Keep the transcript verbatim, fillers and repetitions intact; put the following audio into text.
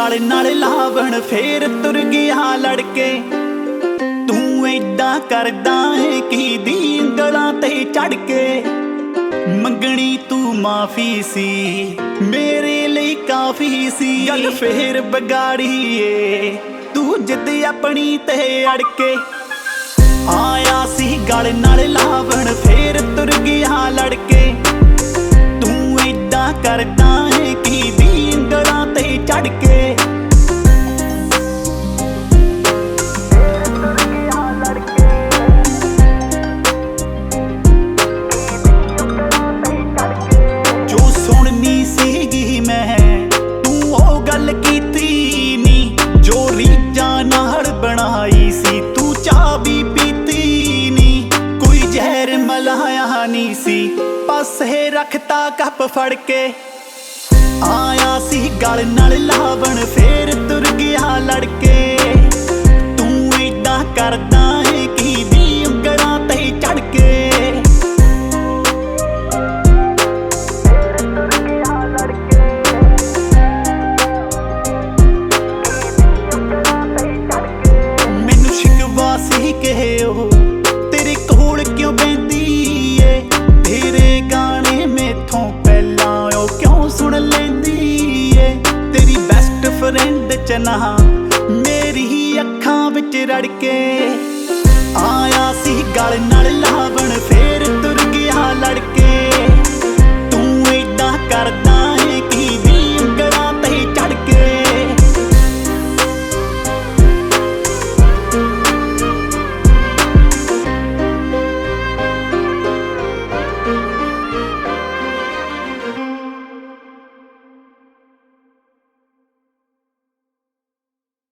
ਗਲ नाल लावण फेर तुर गया लड़के। तू ऐदां करदा है कि दी गलां ते चढ़ के। मंगणी तू माफी सी मेरे लिए काफी सी। गल फेर बिगाड़ी ए तू जिद अपनी ते अड़के। आया सी गल नाल लावण फेर तुर गया लड़के। तू ऐदां करदा है कि दी गलां ते चढ़ के। बनाई सी तू चाह भी पीती नी कोई जहर मलाया नी सी पासे रखता कप फड़ के। आया सी गल नाल लावण फेर तुर गया लड़के। तू ऐदां करदा है कि दी ਉਂਗਲਾਂ ते चढ़ के। तेरे कोल क्यों बहती है तेरे गाने मैथों पहला ओ क्यों सुन लेंदी है। तेरी बेस्ट फ्रेंड च ना मेरी ही अखां विच रड़ के। आया सी गल नाल लावण फेर तुर गया लड़के।